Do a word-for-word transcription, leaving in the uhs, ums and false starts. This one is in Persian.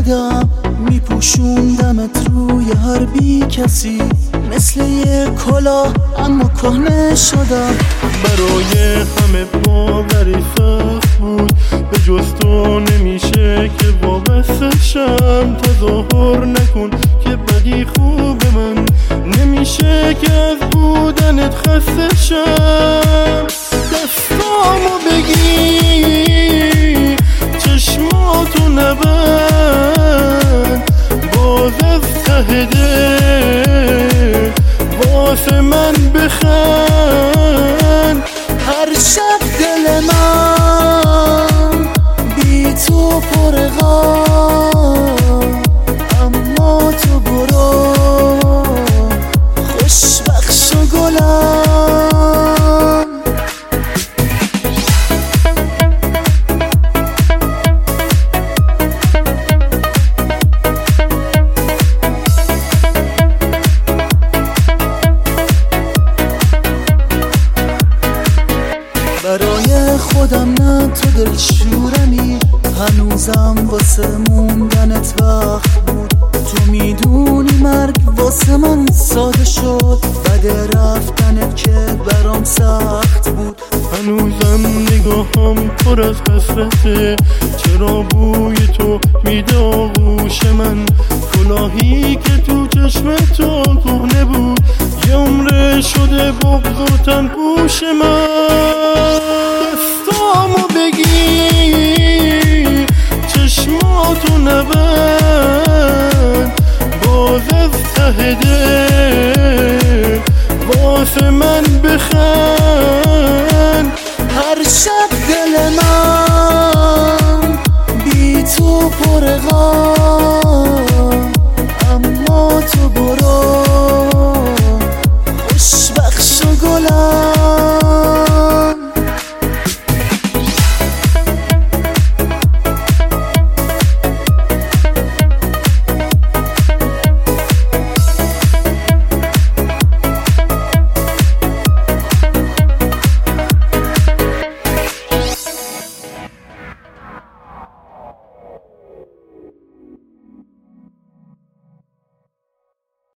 بودم میپوشوندمت روی هر بی کسی، مثل یه کلاه اما کهنه شدم. برای همه باوری سخت بود، به جز تو نمیشه که وابسته شم. تظاهر نکن که بدی خوب من، نمیشه که از بودنت خسته شم. دستامو بگیر، چشماتو نبند، باز از ته دل واسه من بخند. هر شب دل من بی تو پر غم، اما تو برو خوشبخش و گلم. برای خودم نه تو دلشورمی، هنوزم واسه موندنت وقت بود. تو میدونی مرگ واسه من ساده شد، بده رفتنت که برام سخت بود. هنوزم نگاهم پر از حسرته، چرا بوی تو میده آغوش من. کلاهی که تو چشم تو کهنه بود، یه عمره شده بغض و تن پوش من.